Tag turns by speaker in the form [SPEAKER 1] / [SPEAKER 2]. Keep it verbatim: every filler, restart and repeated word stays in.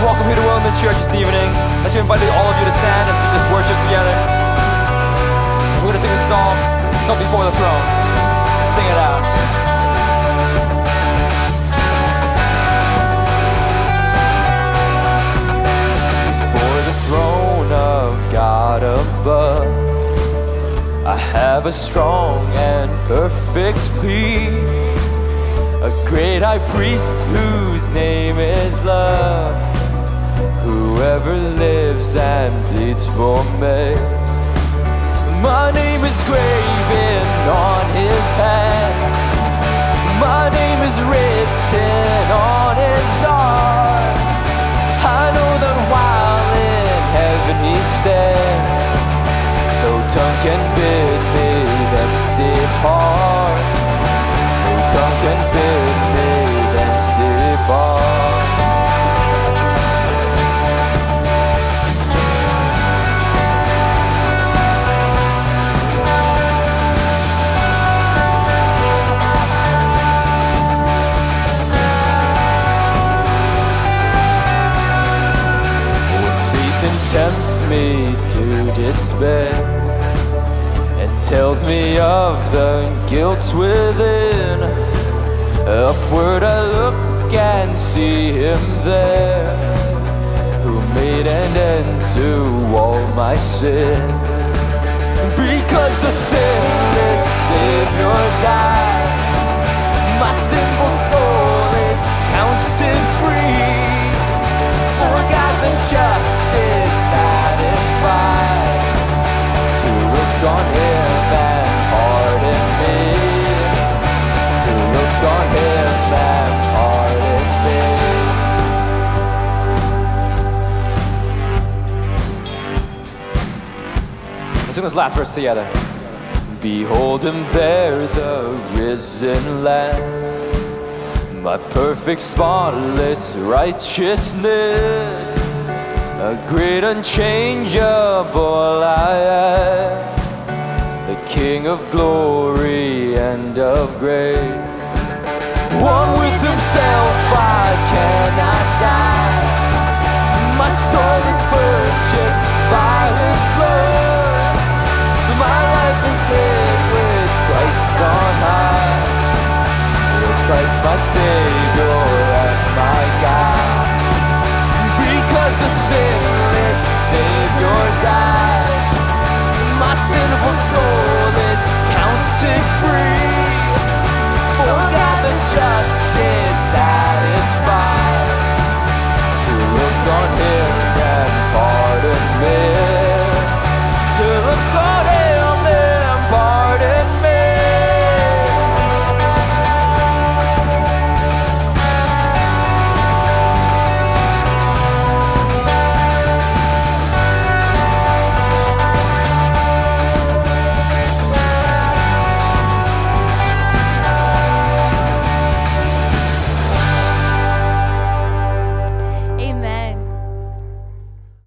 [SPEAKER 1] welcome here to William Church this evening. I'd like to invite all of you to stand as we just worship together. We're going to sing a song, Come Before the Throne. Sing it out. Before the throne of God above, I have a strong and perfect plea. A great high priest whose name is love, whoever lives and bleeds for me. My name is graven on his hands, my name is written on his heart. I know that while in heaven he stands, no tongue can bid me thence depart. No tongue can bid me thence depart. When Satan tempts me to despair and tells me of the guilt within, upward I look and see him there, who made an end to all my sin. Because the sinless Savior died, my sinful soul is counted free. For God's injustice satisfied, to look on him and pardon me. To look on him and pardon me. Let's sing this last verse together. Behold him there, the risen Lamb, my perfect, spotless righteousness, a great unchangeable I am, the King of glory and of grace. One with himself I cannot die, my soul is purchased by his blood. My life is hid with Christ on high, with Christ my Savior and my God. Because the sinless Savior died, my sinful soul is counted